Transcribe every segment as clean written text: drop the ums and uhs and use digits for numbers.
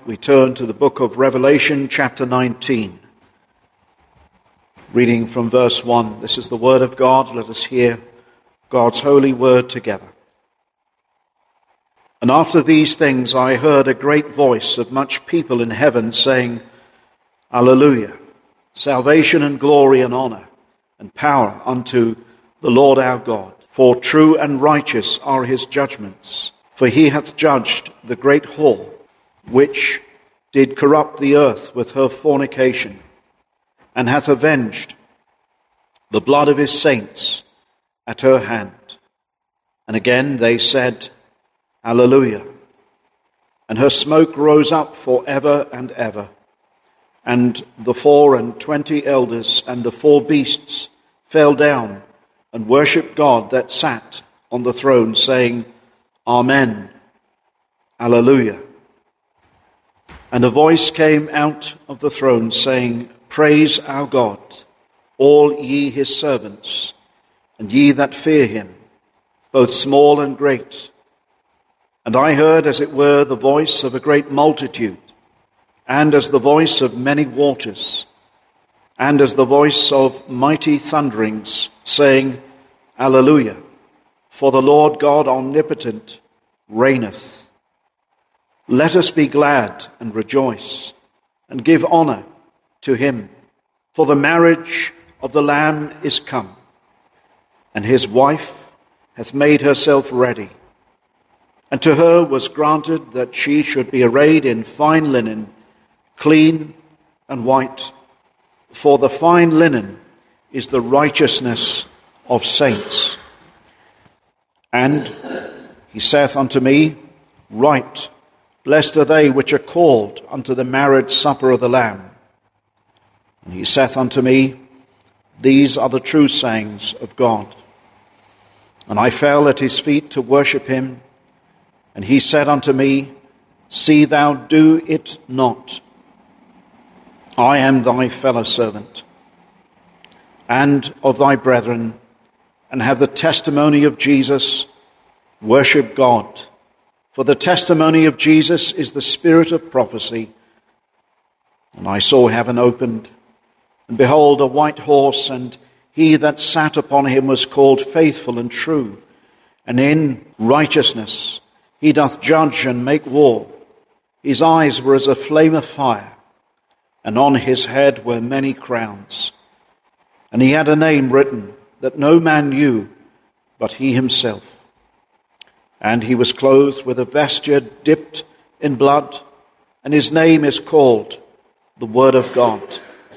we turn to the book of Revelation, chapter 19. Reading from verse 1. This is the word of God. Let us hear God's holy word together. And after these things I heard a great voice of much people in heaven saying, Alleluia! Salvation and glory and honor and power unto the Lord our God. For true and righteous are his judgments. For he hath judged the great whore, which did corrupt the earth with her fornication, and hath avenged the blood of his saints at her hand. And again they said, Alleluia. And her smoke rose up for ever and ever. And the 24 elders and the 4 beasts fell down and worshipped God that sat on the throne, saying, Amen, Alleluia. And a voice came out of the throne, saying, Praise our God, all ye his servants, and ye that fear him, both small and great. And I heard, as it were, the voice of a great multitude, and as the voice of many waters, and as the voice of mighty thunderings, saying, Alleluia, for the Lord God omnipotent reigneth. Let us be glad and rejoice, and give honor to him, for the marriage of the Lamb is come, and his wife hath made herself ready. And to her was granted that she should be arrayed in fine linen, clean and white, for the fine linen is the righteousness of saints. And he saith unto me, Write, blessed are they which are called unto the marriage supper of the Lamb. And he saith unto me, These are the true sayings of God. And I fell at his feet to worship him. And he said unto me, See thou do it not. I am thy fellow servant, and of thy brethren, and have the testimony of Jesus. Worship God. For the testimony of Jesus is the spirit of prophecy. And I saw heaven opened, and behold, a white horse, and he that sat upon him was called Faithful and True, and in righteousness he doth judge and make war. His eyes were as a flame of fire, and on his head were many crowns. And he had a name written that no man knew but he himself. And he was clothed with a vesture dipped in blood, and his name is called the Word of God.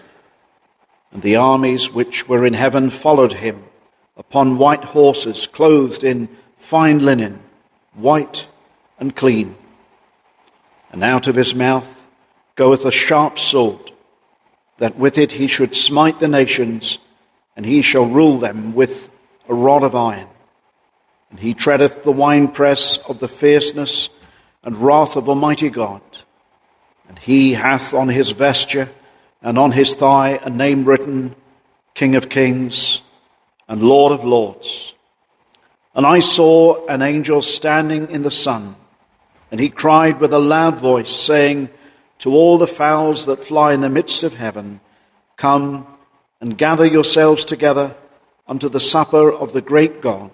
And the armies which were in heaven followed him upon white horses, clothed in fine linen, white and clean. And out of his mouth goeth a sharp sword, that with it he should smite the nations, and he shall rule them with a rod of iron. And he treadeth the winepress of the fierceness and wrath of Almighty God. And he hath on his vesture and on his thigh a name written, King of Kings and Lord of Lords. And I saw an angel standing in the sun, and he cried with a loud voice, saying to all the fowls that fly in the midst of heaven, Come and gather yourselves together unto the supper of the great God,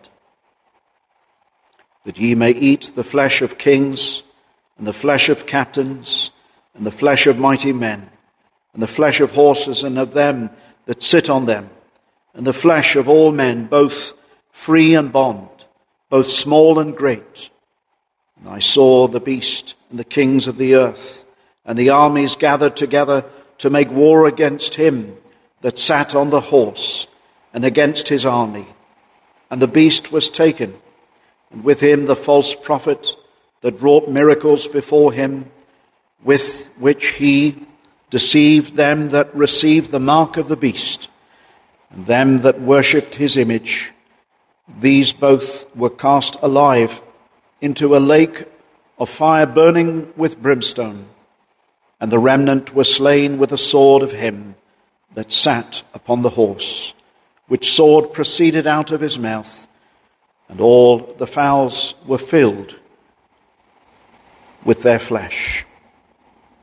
that ye may eat the flesh of kings, and the flesh of captains, and the flesh of mighty men, and the flesh of horses, and of them that sit on them, and the flesh of all men, both free and bond, both small and great. And I saw the beast and the kings of the earth, and the armies gathered together to make war against him that sat on the horse, and against his army. And the beast was taken, and with him the false prophet that wrought miracles before him, with which he deceived them that received the mark of the beast, and them that worshipped his image. These both were cast alive into a lake of fire burning with brimstone, and the remnant were slain with the sword of him that sat upon the horse, which sword proceeded out of his mouth, and all the fowls were filled with their flesh.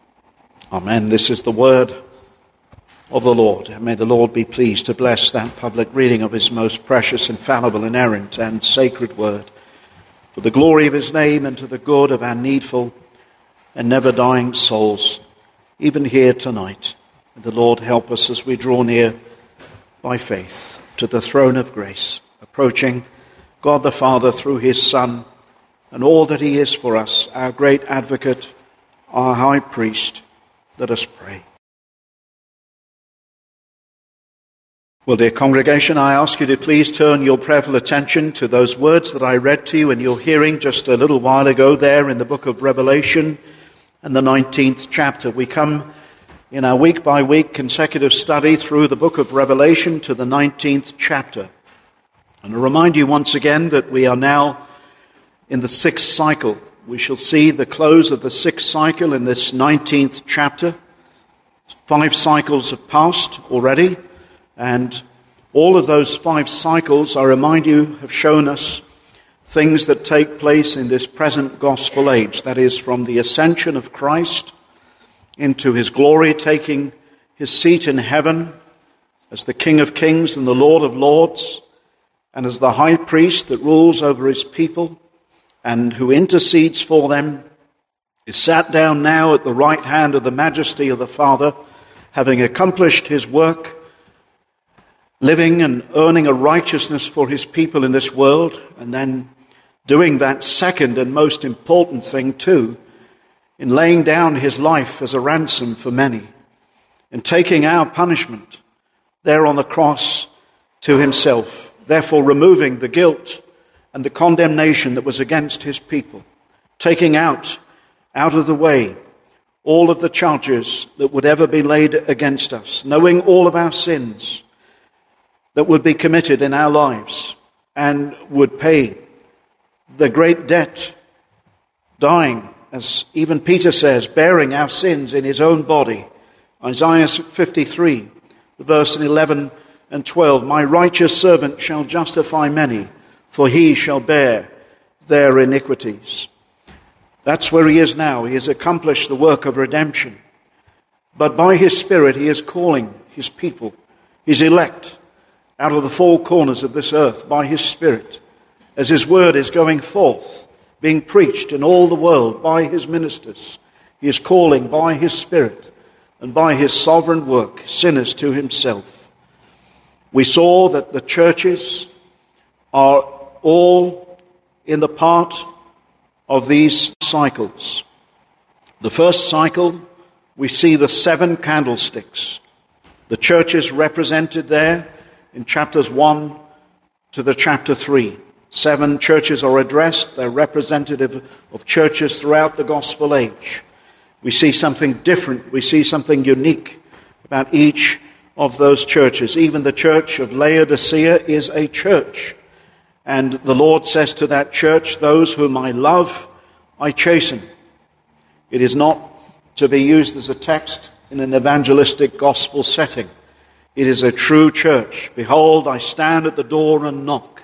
Amen. This is the word of the Lord. And may the Lord be pleased to bless that public reading of his most precious, infallible, inerrant, and sacred word, for the glory of his name and to the good of our needful and never-dying souls, even here tonight. And the Lord help us as we draw near by faith to the throne of grace, approaching God the Father through his Son, and all that he is for us, our great advocate, our high priest. Let us pray. Well, dear congregation, I ask you to please turn your prayerful attention to those words that I read to you in your hearing just a little while ago there in the book of Revelation and the 19th chapter. We come in our week-by-week consecutive study through the book of Revelation to the 19th chapter. And I remind you once again that we are now in the 6th cycle. We shall see the close of the 6th cycle in this 19th chapter. 5 cycles have passed already, and all of those 5 cycles, I remind you, have shown us things that take place in this present gospel age. That is, from the ascension of Christ into his glory, taking his seat in heaven as the King of Kings and the Lord of Lords, and as the high priest that rules over his people and who intercedes for them, is sat down now at the right hand of the majesty of the Father, having accomplished his work, living and earning a righteousness for his people in this world, and then doing that second and most important thing too, in laying down his life as a ransom for many, and taking our punishment there on the cross to himself, therefore removing the guilt and the condemnation that was against his people, taking out of the way all of the charges that would ever be laid against us, knowing all of our sins that would be committed in our lives, and would pay the great debt, dying, as even Peter says, bearing our sins in his own body. Isaiah 53, verse 11 and 12, "My righteous servant shall justify many, for he shall bear their iniquities." That's where he is now. He has accomplished the work of redemption. But by his Spirit, he is calling his people, his elect, out of the 4 corners of this earth by his Spirit, as his word is going forth, being preached in all the world by his ministers. He is calling by his Spirit and by his sovereign work sinners to himself. We saw that the churches are all in the part of these cycles. The first cycle, we see the 7 candlesticks. The church is represented there in chapters 1 to the chapter 3. 7 churches are addressed. They're representative of churches throughout the gospel age. We see something different. We see something unique about each of those churches. Even the church of Laodicea is a church. And the Lord says to that church, "Those whom I love, I chasten." It is not to be used as a text in an evangelistic gospel setting. It is a true church. "Behold, I stand at the door and knock."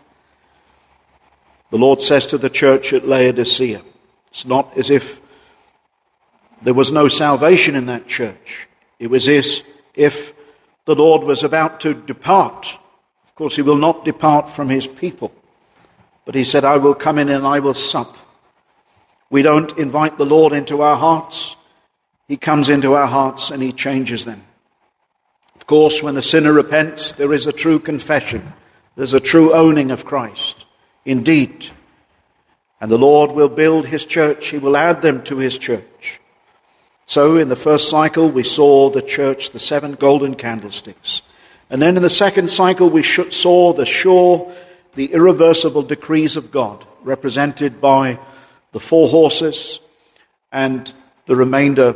The Lord says to the church at Laodicea. It's not as if there was no salvation in that church. It was as if the Lord was about to depart. Of course, he will not depart from his people. But he said, "I will come in and I will sup." We don't invite the Lord into our hearts. He comes into our hearts and he changes them. Of course, when the sinner repents, there is a true confession. There's a true owning of Christ. Indeed. And the Lord will build his church. He will add them to his church. So in the first cycle, we saw the church, the 7 golden candlesticks. And then in the second cycle, we saw the sure, the irreversible decrees of God, represented by the 4 horses and the remainder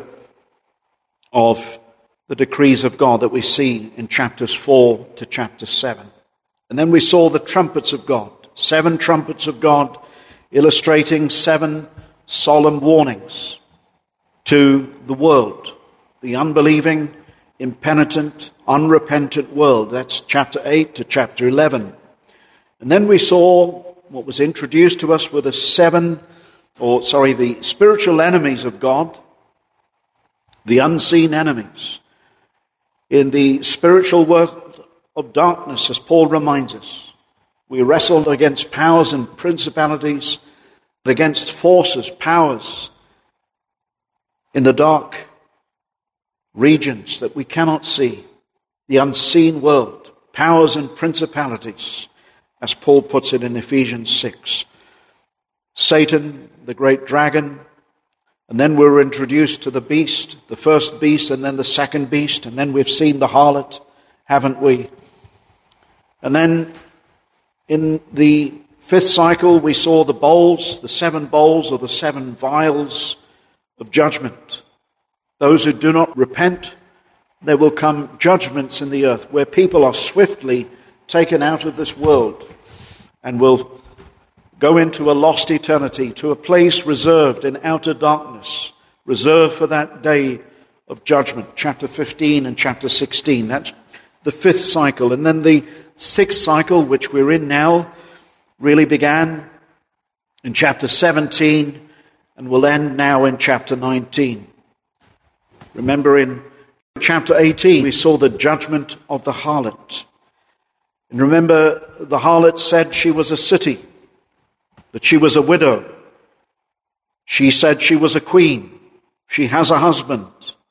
of the decrees of God that we see in chapters 4 to chapter 7. And then we saw the trumpets of God, 7 trumpets of God, illustrating 7 solemn warnings to the world, the unbelieving, impenitent, unrepentant world. That's chapter 8 to chapter 11. And then we saw what was introduced to us were the spiritual enemies of God, the unseen enemies, in the spiritual world of darkness, as Paul reminds us. We wrestle against powers and principalities, against forces, powers in the dark regions that we cannot see, the unseen world, powers and principalities, as Paul puts it in Ephesians 6. Satan, the great dragon, and then we're introduced to the beast, the first beast, and then the second beast, and then we've seen the harlot, haven't we? And then in the fifth cycle, we saw the bowls, the 7 bowls, or the 7 vials of judgment. Those who do not repent, there will come judgments in the earth where people are swiftly taken out of this world and will go into a lost eternity, to a place reserved in outer darkness, reserved for that day of judgment. Chapter 15 and chapter 16. That's the fifth cycle. And then the sixth cycle, which we're in now, really began in chapter 17 and will end now in chapter 19. Remember, in chapter 18, we saw the judgment of the harlot. And remember, the harlot said she was a city, that she was a widow. She said she was a queen. She has a husband.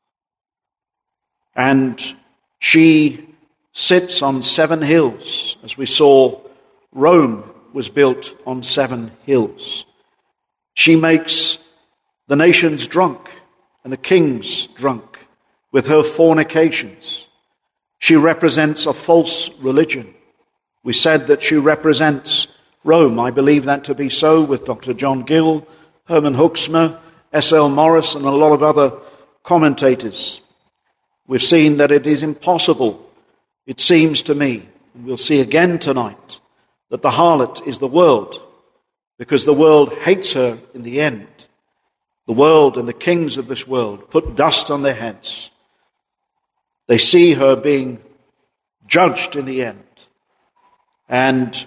And she sits on 7 hills. As we saw, Rome was built on 7 hills. She makes the nations drunk and the kings drunk with her fornications. She represents a false religion. We said that she represents Rome. I believe that to be so with Dr. John Gill, Herman Hoeksma, S.L. Morris, and a lot of other commentators. We've seen that it is impossible, it seems to me, and we'll see again tonight, that the harlot is the world, because the world hates her in the end. The world and the kings of this world put dust on their heads. They see her being judged in the end. And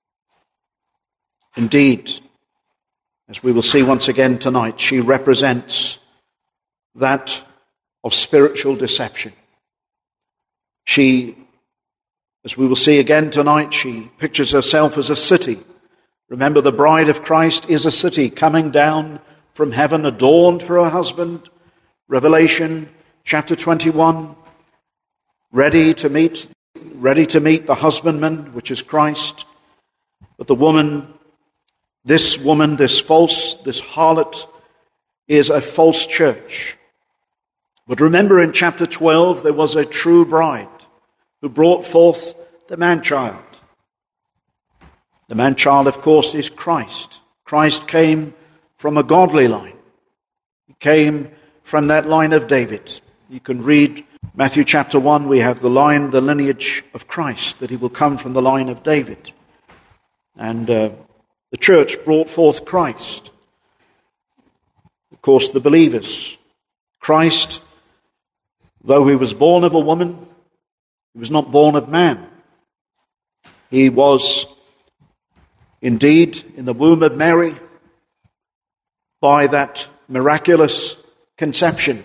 indeed, as we will see once again tonight, she represents that of spiritual deception. She, as we will see again tonight, she pictures herself as a city. Remember, the bride of Christ is a city coming down from heaven, adorned for her husband. Revelation chapter 21, ready to meet the husbandman, which is Christ. But the woman, this harlot, is a false church. But remember, in chapter 12, there was a true bride who brought forth the man-child. The man-child, of course, is Christ. Christ came from a godly line. He came from that line of David. You can read Matthew chapter 1, we have the lineage of Christ, that he will come from the line of David. And the church brought forth Christ. Of course, the believers. Christ, though he was born of a woman, he was not born of man. He was indeed in the womb of Mary by that miraculous conception.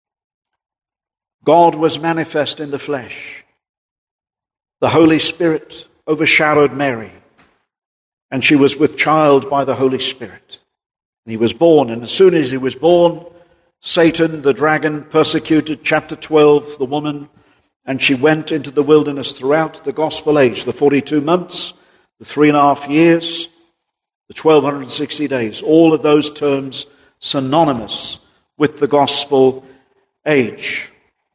God was manifest in the flesh. The Holy Spirit overshadowed Mary, and she was with child by the Holy Spirit. And he was born, and as soon as he was born, Satan, the dragon, persecuted, chapter 12, the woman, and she went into the wilderness throughout the gospel age, the 42 months, the 3.5 years, the 1260 days, all of those terms synonymous with the gospel age.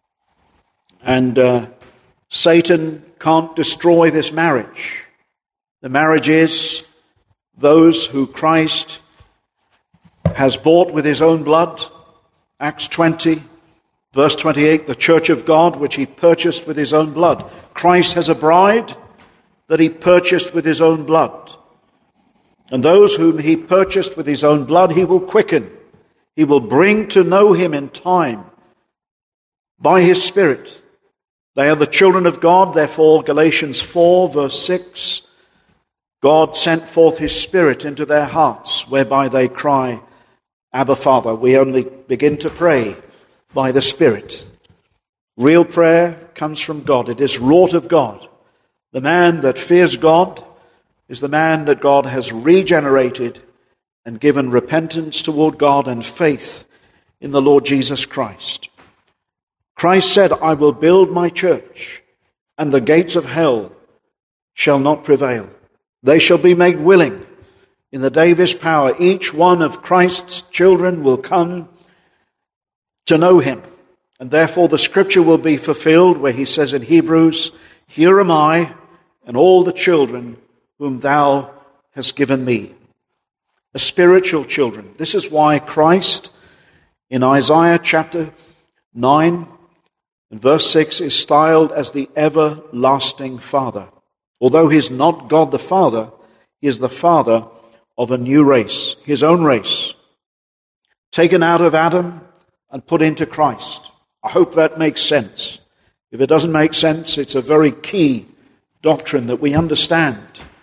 And Satan can't destroy this marriage. The marriage is those who Christ has bought with his own blood. Acts 20, verse 28, the church of God, which he purchased with his own blood. Christ has a bride that he purchased with his own blood. And those whom he purchased with his own blood, he will quicken. He will bring to know him in time by his Spirit. They are the children of God. Therefore, Galatians 4, verse 6, God sent forth his Spirit into their hearts, whereby they cry, Abba, Father. We only begin to pray by the Spirit. Real prayer comes from God. It is wrought of God. The man that fears God is the man that God has regenerated and given repentance toward God and faith in the Lord Jesus Christ. Christ said, I will build my church, and the gates of hell shall not prevail. They shall be made willing. In the day of his power, each one of Christ's children will come to know him. And therefore the scripture will be fulfilled where he says in Hebrews, here am I and all the children whom thou hast given me. The spiritual children. This is why Christ in Isaiah chapter 9 and verse 6 is styled as the everlasting Father. Although he is not God the Father, he is the Father of a new race, his own race, taken out of Adam and put into Christ. I hope that makes sense. If it doesn't make sense, it's a very key doctrine that we understand.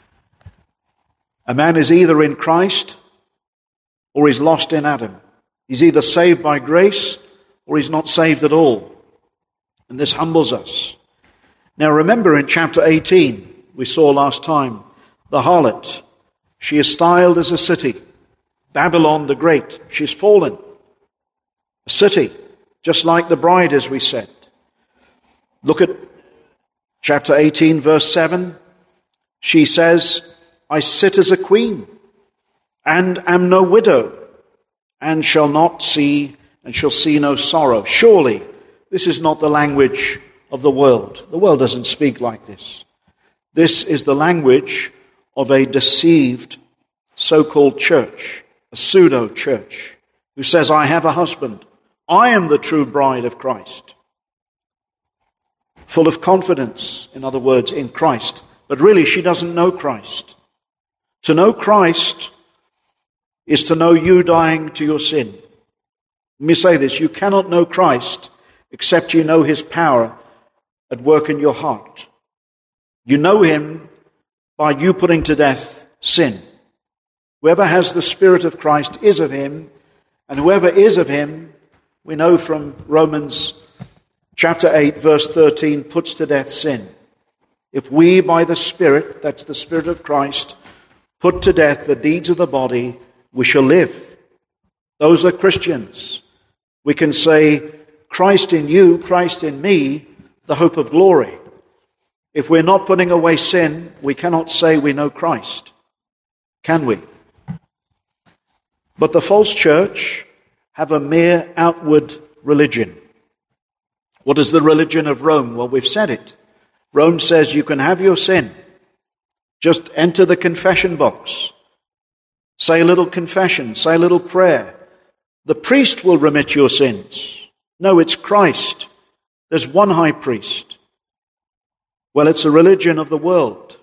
A man is either in Christ or he's lost in Adam. He's either saved by grace or he's not saved at all. And this humbles us. Now remember in chapter 18, we saw last time, the harlot. She is styled as a city. Babylon the Great. She's fallen. A city, just like the bride, as we said. Look at chapter 18, verse 7. She says, I sit as a queen, and am no widow, and shall not see, and shall see no sorrow. Surely, this is not the language of the world. The world doesn't speak like this. This is the language of a deceived so-called church, a pseudo-church, who says, I have a husband. I am the true bride of Christ. Full of confidence, in other words, in Christ. But really, she doesn't know Christ. To know Christ is to know you dying to your sin. Let me say this, you cannot know Christ except you know his power at work in your heart. You know him by you putting to death sin. Whoever has the Spirit of Christ is of him, and whoever is of him, we know from Romans chapter 8, verse 13, puts to death sin. If we by the Spirit, that's the Spirit of Christ, put to death the deeds of the body, we shall live. Those are Christians. We can say, Christ in you, Christ in me, the hope of glory. If we're not putting away sin, we cannot say we know Christ. Can we? But the false church have a mere outward religion. What is the religion of Rome? Well, we've said it. Rome says you can have your sin. Just enter the confession box. Say a little confession. Say a little prayer. The priest will remit your sins. No, it's Christ. There's one high priest. Well, it's a religion of the world.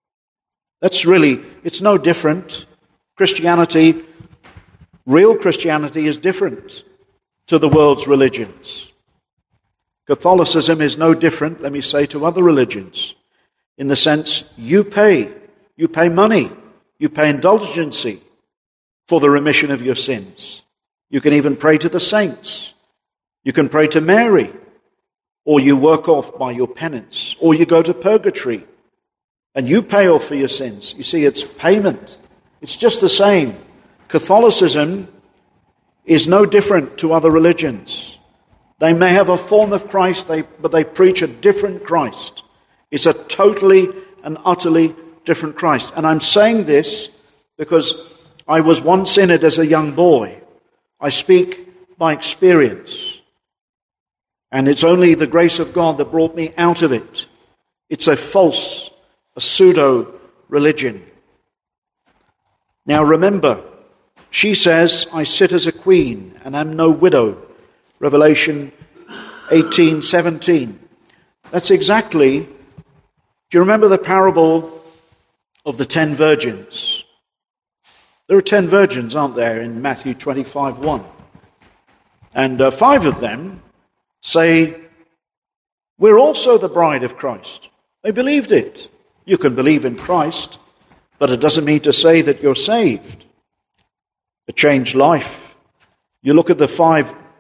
It's no different. Christianity, real Christianity is different to the world's religions. Catholicism is no different, let me say, to other religions. In the sense, you pay money, you pay indulgency for the remission of your sins. You can even pray to the saints. You can pray to Mary, or you work off by your penance, or you go to purgatory, and you pay off for your sins. You see, it's payment. It's just the same. Catholicism is no different to other religions. They may have a form of Christ, but they preach a different Christ. It's a totally and utterly different Christ. And I'm saying this because I was once in it as a young boy. I speak by experience. And it's only the grace of God that brought me out of it. It's a false, a pseudo-religion. Now remember, she says, I sit as a queen and am no widow. Revelation 18:17. That's exactly, do you remember the parable of the 10 virgins? There are 10 virgins, aren't there, in Matthew 25:1. And 5 of them say, we're also the bride of Christ. They believed it. You can believe in Christ, but it doesn't mean to say that you're saved. A changed life. You look at the 5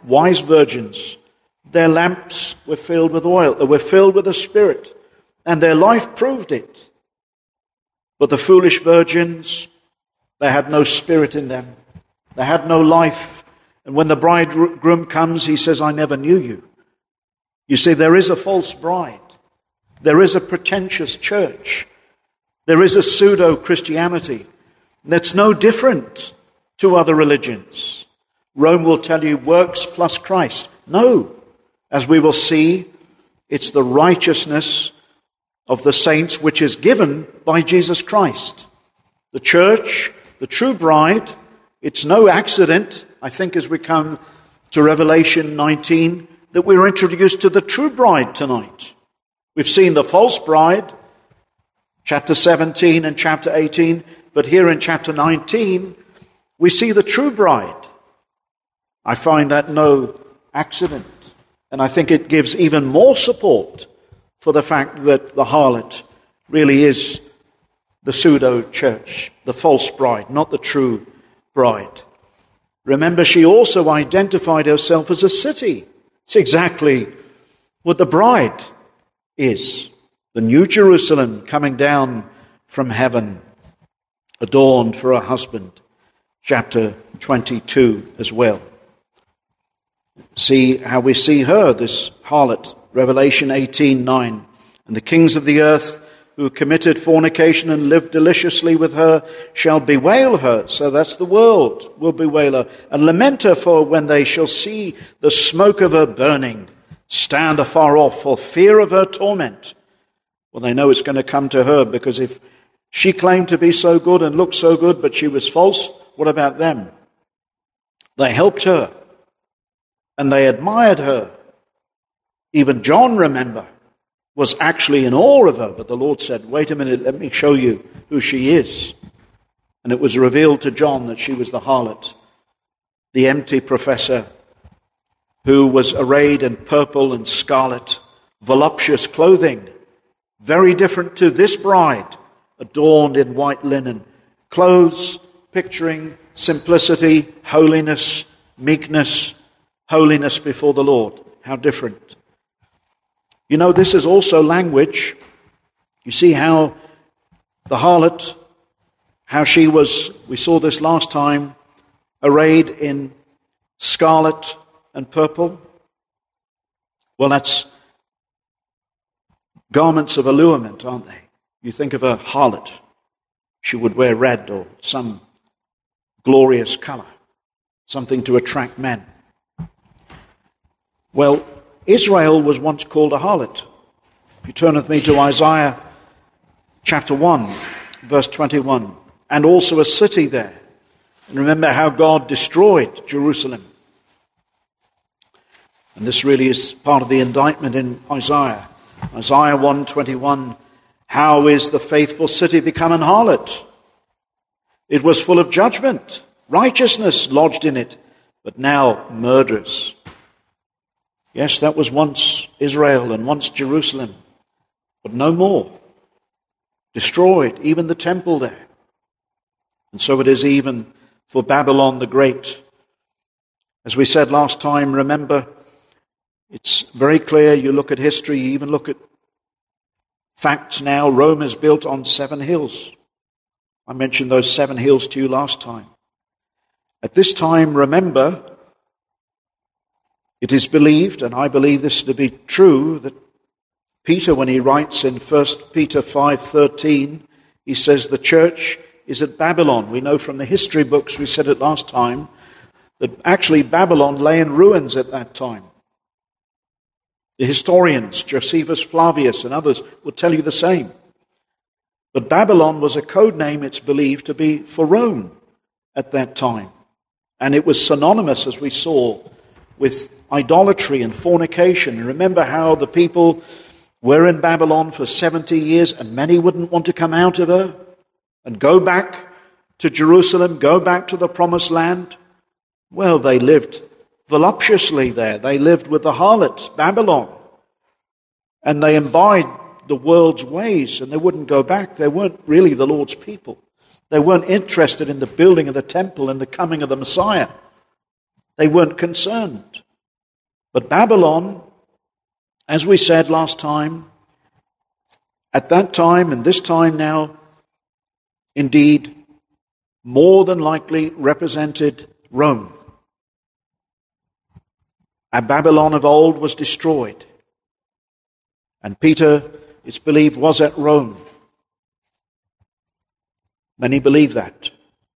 wise virgins, their lamps were filled with oil, they were filled with the Spirit, and their life proved it. But the foolish virgins, they had no spirit in them. They had no life. And when the bridegroom comes, he says, I never knew you. You see, there is a false bride. There is a pretentious church. There is a pseudo-Christianity that's no different to other religions. Rome will tell you works plus Christ. No. As we will see, it's the righteousness of the saints which is given by Jesus Christ. The church, the true bride, it's no accident, I think, as we come to Revelation 19, that we're introduced to the true bride tonight. We've seen the false bride, chapter 17 and chapter 18, but here in chapter 19, we see the true bride. I find that no accident, and I think it gives even more support for the fact that the harlot really is the pseudo-church, the false bride, not the true bride. Remember, she also identified herself as a city. It's exactly what the bride is. The New Jerusalem coming down from heaven, adorned for her husband. Chapter 22 as well. See how we see her, this harlot. Revelation 18:9. And the kings of the earth who committed fornication and lived deliciously with her shall bewail her. So that's the world will bewail her and lament her, for when they shall see the smoke of her burning, stand afar off for fear of her torment. Well, they know it's going to come to her, because if she claimed to be so good and looked so good, but she was false, what about them? They helped her and they admired her. Even John, remember, was actually in awe of her, but the Lord said, wait a minute, let me show you who she is. And it was revealed to John that she was the harlot, the empty professor who was arrayed in purple and scarlet, voluptuous clothing, very different to this bride, adorned in white linen, clothes picturing simplicity, holiness, meekness, holiness before the Lord. How different. You know, this is also language. You see how the harlot, how she was, we saw this last time, arrayed in scarlet and purple. Well, that's garments of allurement, aren't they? You think of a harlot, she would wear red or some glorious color, something to attract men. Well, Israel was once called a harlot. If you turn with me to Isaiah chapter 1, verse 21, and also a city there. And remember how God destroyed Jerusalem. And this really is part of the indictment in Isaiah. Isaiah 1:21, how is the faithful city become an harlot? It was full of judgment, righteousness lodged in it, but now murderers. Yes, that was once Israel and once Jerusalem, but no more. Destroyed, even the temple there. And so it is even for Babylon the Great. As we said last time, remember, it's very clear. You look at history, you even look at facts now. Rome is built on 7 hills. I mentioned those 7 hills to you last time. At this time, remember, it is believed, and I believe this to be true, that Peter, when he writes in 1 Peter 5:13, he says the church is at Babylon. We know from the history books, we said it last time, that actually Babylon lay in ruins at that time. The historians, Josephus Flavius and others, will tell you the same. But Babylon was a code name, it's believed, to be for Rome at that time. And it was synonymous, as we saw, with idolatry and fornication. And remember how the people were in Babylon for 70 years and many wouldn't want to come out of her and go back to Jerusalem, go back to the promised land. Well, they lived voluptuously there. They lived with the harlot, Babylon. And they imbibed the world's ways and they wouldn't go back. They weren't really the Lord's people. They weren't interested in the building of the temple and the coming of the Messiah. They weren't concerned. But Babylon, as we said last time, at that time and this time now, indeed, more than likely represented Rome. And Babylon of old was destroyed. And Peter, it's believed, was at Rome. Many believe that.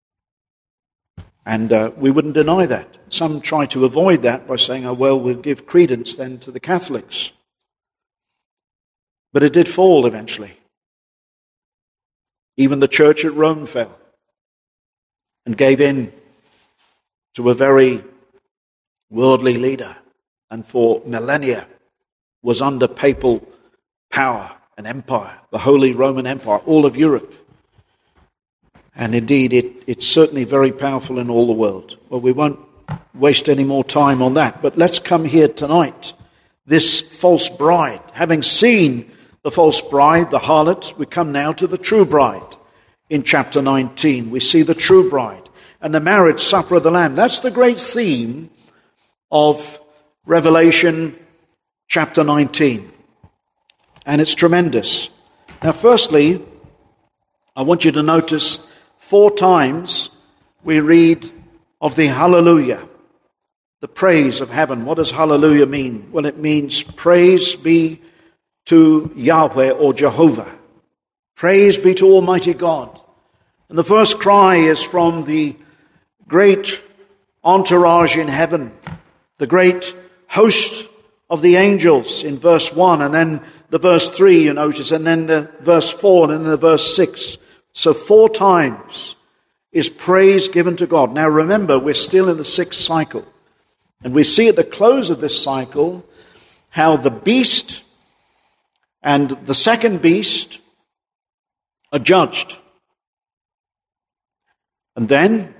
And we wouldn't deny that. Some try to avoid that by saying, oh, well, we'll give credence then to the Catholics. But it did fall eventually. Even the church at Rome fell and gave in to a very worldly leader, and for millennia was under papal power and empire, the Holy Roman Empire, all of Europe. And indeed, it's certainly very powerful in all the world. Well, we won't waste any more time on that, but let's come here tonight. This false bride, having seen the false bride, the harlot, we come now to the true bride. In chapter 19, we see the true bride and the marriage supper of the Lamb. That's the great theme of Revelation chapter 19. And it's tremendous. Now, firstly, I want you to notice 4 times we read of the hallelujah, the praise of heaven. What does hallelujah mean? Well, it means praise be to Yahweh or Jehovah. Praise be to Almighty God. And the first cry is from the great entourage in heaven, the great host of the angels in verse 1, and then the verse 3, you notice, and then the verse 4, and then the verse 6. So 4 times is praise given to God. Now remember, we're still in the 6th cycle. And we see at the close of this cycle how the beast and the second beast are judged. And then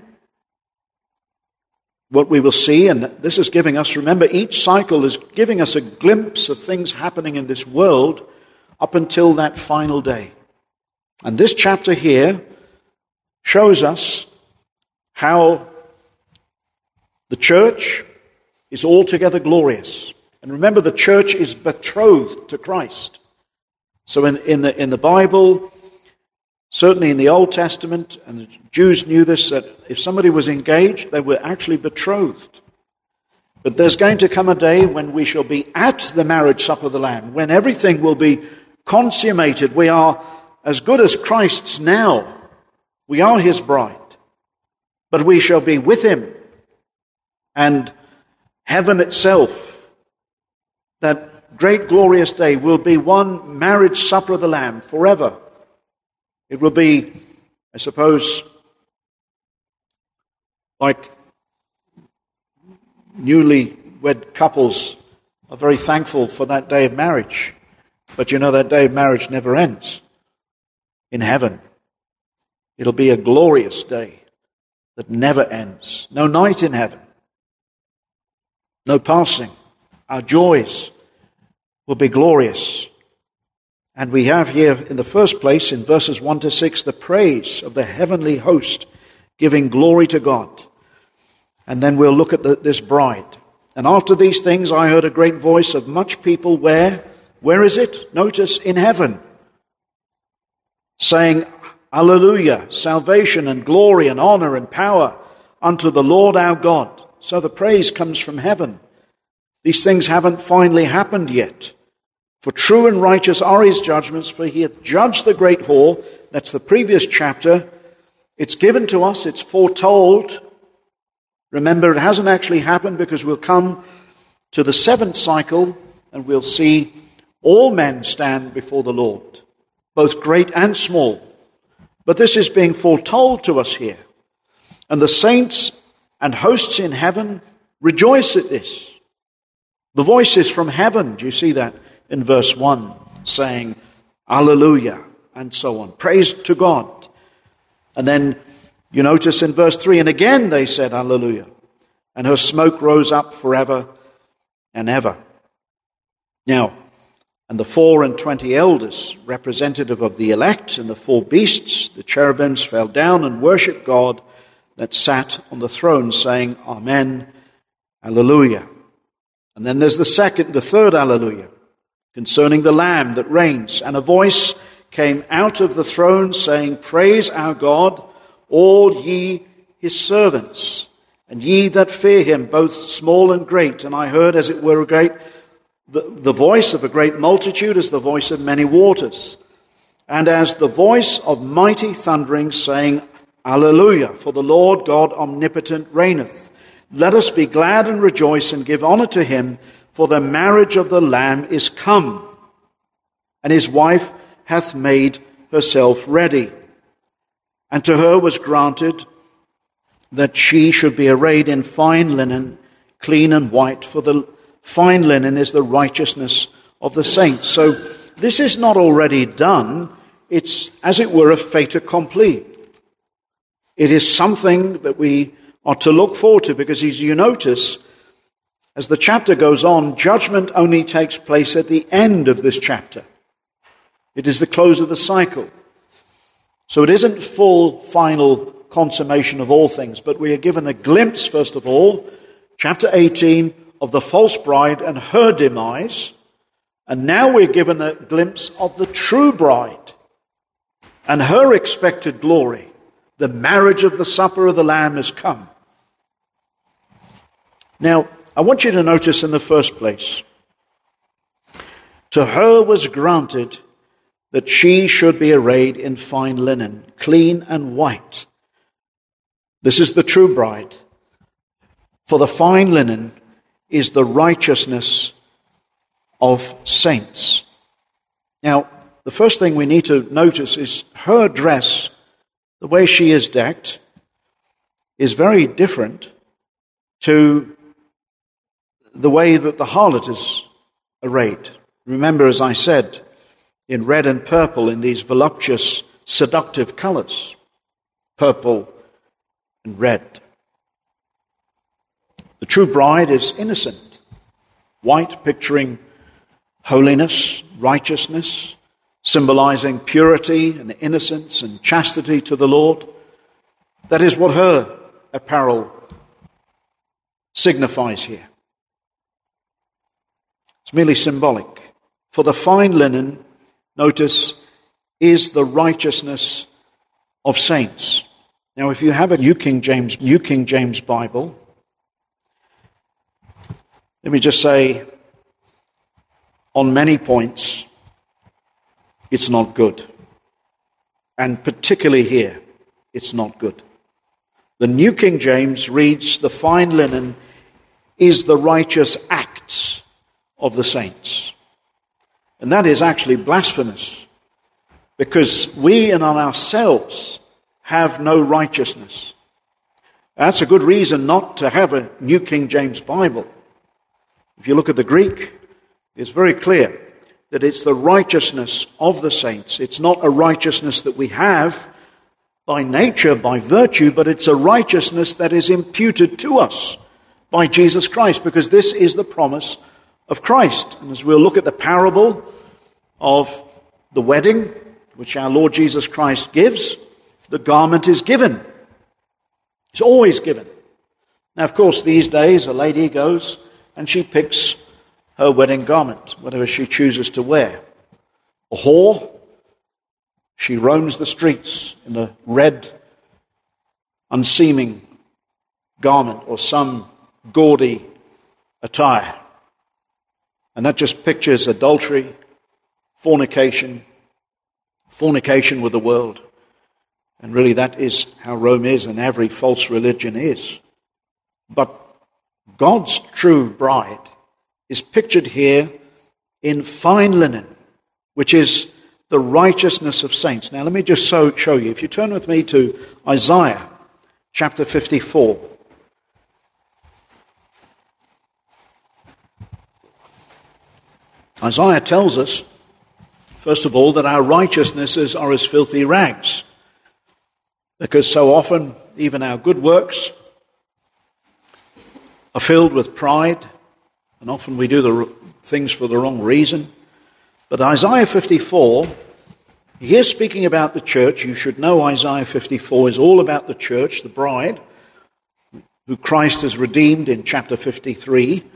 what we will see, and this is giving us, remember, each cycle is giving us a glimpse of things happening in this world up until that final day. And this chapter here shows us how the church is altogether glorious. And remember, the church is betrothed to Christ. So in the Bible, certainly in the Old Testament, and the Jews knew this, that if somebody was engaged, they were actually betrothed. But there's going to come a day when we shall be at the marriage supper of the Lamb, when everything will be consummated. We are as good as Christ's now. We are his bride. But we shall be with him. And heaven itself, that great glorious day, will be one marriage supper of the Lamb forever. It will be, I suppose, like newly wed couples are very thankful for that day of marriage. But you know, that day of marriage never ends in heaven. It'll be a glorious day that never ends. No night in heaven. No passing. Our joys will be glorious. And we have here in the first place, in verses 1 to 6, the praise of the heavenly host giving glory to God. And then we'll look at this bride. And after these things I heard a great voice of much people where? Where is it? Notice, in heaven. Saying, Hallelujah, salvation and glory and honor and power unto the Lord our God. So the praise comes from heaven. These things haven't finally happened yet. For true and righteous are his judgments, for he hath judged the great whore. That's the previous chapter. It's given to us, it's foretold. Remember, it hasn't actually happened, because we'll come to the 7th cycle and we'll see all men stand before the Lord, both great and small. But this is being foretold to us here. And the saints and hosts in heaven rejoice at this. The voices from heaven, do you see that? In verse 1, saying, Hallelujah, and so on. Praise to God. And then you notice in verse 3, and again they said, Hallelujah. And her smoke rose up forever and ever. Now, and the 24 elders, representative of the elect, and the 4 beasts, the cherubims, fell down and worshipped God that sat on the throne, saying, Amen, Hallelujah. And then there's the third Alleluia, concerning the Lamb that reigns. And a voice came out of the throne saying, Praise our God, all ye his servants, and ye that fear him, both small and great. And I heard, as it were, the voice of a great multitude, as the voice of many waters, and as the voice of mighty thundering, saying, Alleluia, for the Lord God omnipotent reigneth. Let us be glad and rejoice and give honor to him, for the marriage of the Lamb is come, and his wife hath made herself ready. And to her was granted that she should be arrayed in fine linen, clean and white, for the fine linen is the righteousness of the saints. So this is not already done. It's, as it were, a fait accompli. It is something that we are to look forward to, because as you notice, as the chapter goes on, judgment only takes place at the end of this chapter. It is the close of the cycle. So it isn't full, final consummation of all things, but we are given a glimpse, first of all, chapter 18, of the false bride and her demise, and now we're given a glimpse of the true bride and her expected glory. The marriage of the supper of the Lamb has come. Now, I want you to notice in the first place, to her was granted that she should be arrayed in fine linen, clean and white. This is the true bride. For the fine linen is the righteousness of saints. Now, the first thing we need to notice is her dress, the way she is decked, is very different to the way that the harlot is arrayed. Remember, as I said, in red and purple, in these voluptuous, seductive colors, purple and red. The true bride is innocent, white picturing holiness, righteousness, symbolizing purity and innocence and chastity to the Lord. That is what her apparel signifies here. It's merely symbolic. For the fine linen, notice, is the righteousness of saints. Now, if you have a New King James Bible, let me just say, on many points, it's not good. And particularly here, it's not good. The New King James reads, the fine linen is the righteous acts of the saints. And that is actually blasphemous, because we in ourselves have no righteousness. That's a good reason not to have a New King James Bible. If you look at the Greek, it's very clear that it's the righteousness of the saints. It's not a righteousness that we have by nature, by virtue, but it's a righteousness that is imputed to us by Jesus Christ, because this is the promise of Christ. And as we'll look at the parable of the wedding, which our Lord Jesus Christ gives, the garment is given. It's always given. Now, of course, these days a lady goes and she picks her wedding garment, whatever she chooses to wear. A whore, she roams the streets in a red, unseeming garment or some gaudy attire. And that just pictures adultery, fornication with the world. And really that is how Rome is and every false religion is. But God's true bride is pictured here in fine linen, which is the righteousness of saints. Now let me just show you. If you turn with me to Isaiah chapter 54. Isaiah tells us, first of all, that our righteousnesses are as filthy rags. Because so often, even our good works are filled with pride, and often we do the things for the wrong reason. But Isaiah 54, here speaking about the church, you should know Isaiah 54 is all about the church, the bride, who Christ has redeemed in chapter 53.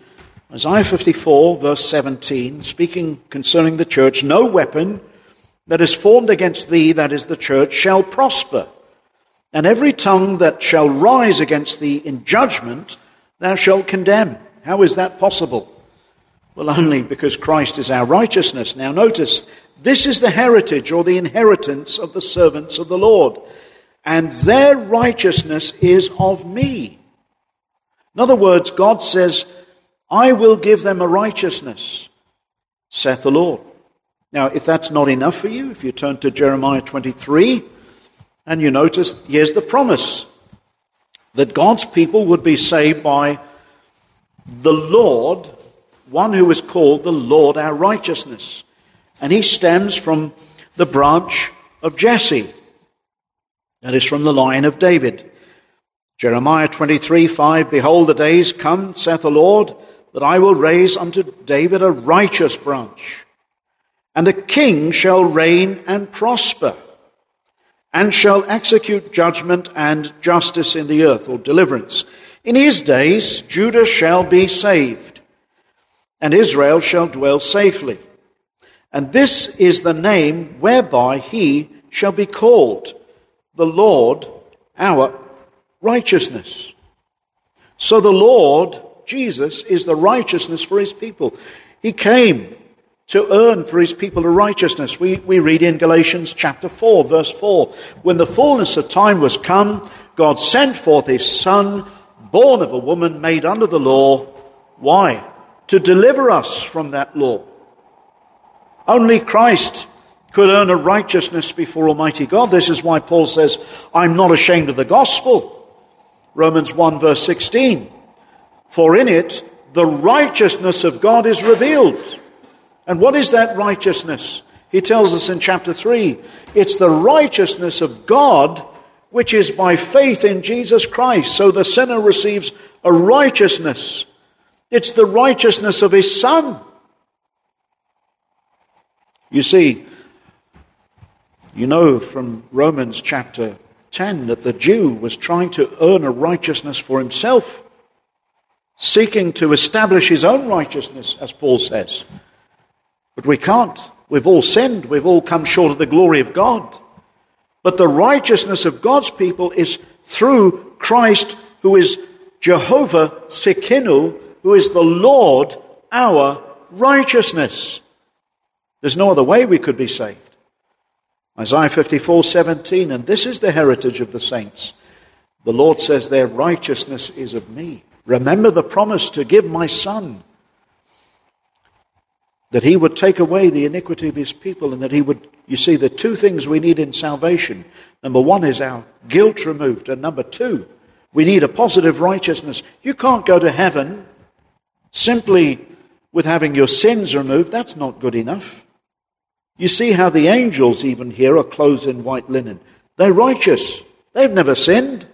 Isaiah 54, verse 17, speaking concerning the church, no weapon that is formed against thee, that is the church, shall prosper. And every tongue that shall rise against thee in judgment, thou shalt condemn. How is that possible? Well, only because Christ is our righteousness. Now notice, this is the heritage or the inheritance of the servants of the Lord, and their righteousness is of me. In other words, God says, I will give them a righteousness, saith the Lord. Now, if that's not enough for you, if you turn to Jeremiah 23, and you notice, here's the promise, that God's people would be saved by the Lord, one who is called the Lord our righteousness. And he stems from the branch of Jesse. That is from the line of David. Jeremiah 23:5, behold, the days come, saith the Lord, that I will raise unto David a righteous branch, and a king shall reign and prosper, and shall execute judgment and justice in the earth, or deliverance. In his days Judah shall be saved, and Israel shall dwell safely. And this is the name whereby he shall be called, the Lord our righteousness. So the Lord, Jesus, is the righteousness for his people. He came to earn for his people a righteousness. We read in Galatians chapter 4, verse 4, when the fullness of time was come, God sent forth his Son, born of a woman, made under the law. Why? To deliver us from that law. Only Christ could earn a righteousness before Almighty God. This is why Paul says, I'm not ashamed of the gospel. Romans 1, verse 16. For in it, the righteousness of God is revealed. And what is that righteousness? He tells us in chapter 3, it's the righteousness of God which is by faith in Jesus Christ. So the sinner receives a righteousness. It's the righteousness of his Son. You see, you know from Romans chapter 10 that the Jew was trying to earn a righteousness for himself, seeking to establish his own righteousness, as Paul says. But we can't. We've all sinned. We've all come short of the glory of God. But the righteousness of God's people is through Christ, who is Jehovah Tsidkenu, who is the Lord, our righteousness. There's no other way we could be saved. Isaiah 54:17, and this is the heritage of the saints. The Lord says, their righteousness is of me. Remember the promise to give my Son, that he would take away the iniquity of his people, and that he would, you see, the two things we need in salvation. Number one is our guilt removed, and number two, we need a positive righteousness. You can't go to heaven simply with having your sins removed. That's not good enough. You see how the angels even here are clothed in white linen. They're righteous. They've never sinned.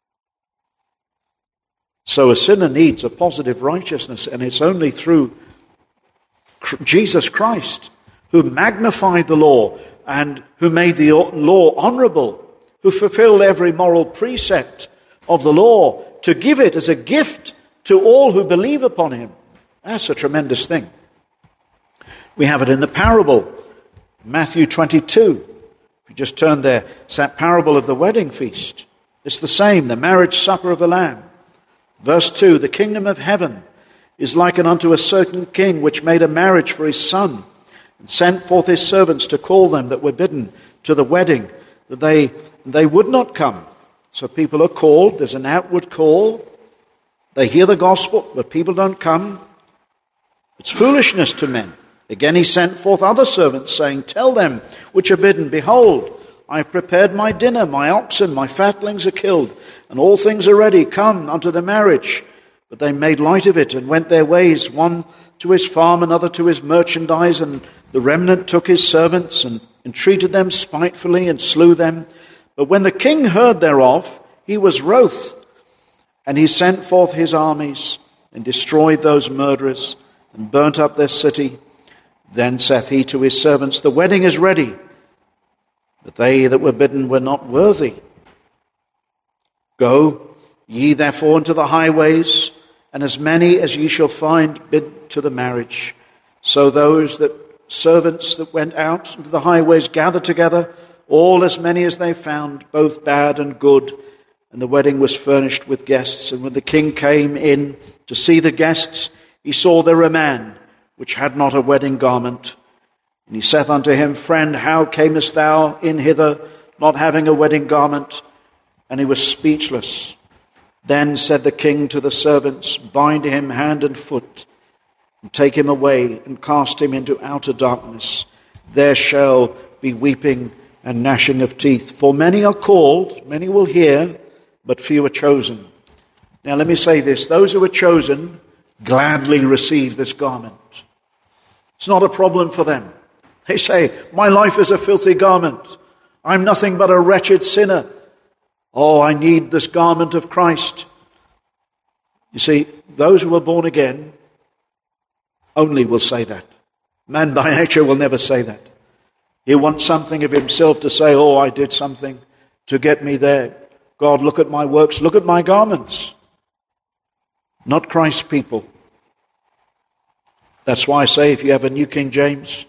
So a sinner needs a positive righteousness, and it's only through Jesus Christ, who magnified the law and who made the law honorable, who fulfilled every moral precept of the law to give it as a gift to all who believe upon him. That's a tremendous thing. We have it in the parable, Matthew 22. If you just turn there, it's that parable of the wedding feast. It's the same, the marriage supper of the Lamb. Verse 2, the kingdom of heaven is likened unto a certain king which made a marriage for his son, and sent forth his servants to call them that were bidden to the wedding, that they would not come. So people are called, there's an outward call, they hear the gospel, but people don't come. It's foolishness to men. Again he sent forth other servants, saying, tell them which are bidden, behold, I have prepared my dinner, my oxen, my fatlings are killed, and all things are ready, come unto the marriage. But they made light of it, and went their ways, one to his farm, another to his merchandise, and the remnant took his servants, and entreated them spitefully, and slew them. But when the king heard thereof, he was wroth, and he sent forth his armies, and destroyed those murderers, and burnt up their city. Then saith he to his servants, the wedding is ready, but they that were bidden were not worthy. Go ye therefore into the highways, and as many as ye shall find bid to the marriage. So those servants that went out into the highways gathered together, all as many as they found, both bad and good. And the wedding was furnished with guests. And when the king came in to see the guests, he saw there a man which had not a wedding garment. And he saith unto him, Friend, how camest thou in hither, not having a wedding garment? And he was speechless. Then said the king to the servants, Bind him hand and foot, and take him away, and cast him into outer darkness. There shall be weeping and gnashing of teeth. For many are called, many will hear, but few are chosen. Now let me say this. Those who are chosen gladly receive this garment. It's not a problem for them. They say, my life is a filthy garment. I'm nothing but a wretched sinner. Oh, I need this garment of Christ. You see, those who are born again only will say that. Man by nature will never say that. He wants something of himself to say, oh, I did something to get me there. God, look at my works, look at my garments. Not Christ's people. That's why I say if you have a New King James,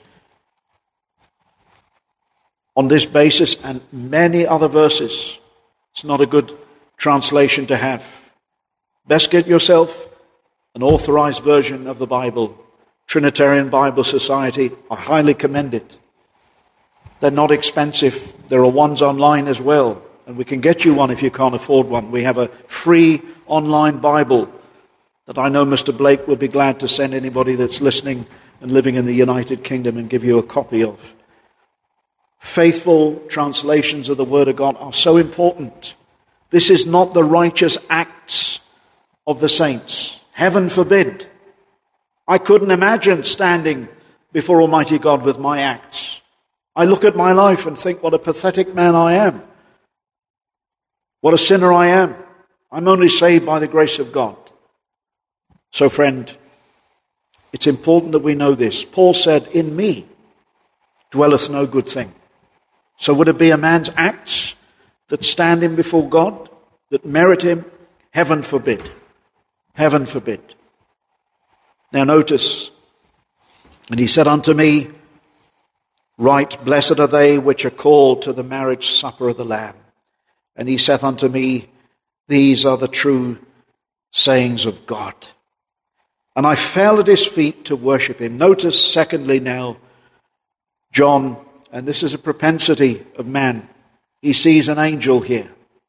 on this basis and many other verses, it's not a good translation to have. Best get yourself an authorized version of the Bible. Trinitarian Bible Society, I highly commend it. They're not expensive. There are ones online as well. And we can get you one if you can't afford one. We have a free online Bible that I know Mr. Blake would be glad to send anybody that's listening and living in the United Kingdom and give you a copy of. Faithful translations of the Word of God are so important. This is not the righteous acts of the saints. Heaven forbid. I couldn't imagine standing before Almighty God with my acts. I look at my life and think what a pathetic man I am. What a sinner I am. I'm only saved by the grace of God. So friend, it's important that we know this. Paul said, in me dwelleth no good thing. So would it be a man's acts that stand him before God, that merit him? Heaven forbid. Heaven forbid. Now notice, and he said unto me, Right, blessed are they which are called to the marriage supper of the Lamb. And he saith unto me, These are the true sayings of God. And I fell at his feet to worship him. Notice, secondly now, John, and this is a propensity of man, he sees an angel here.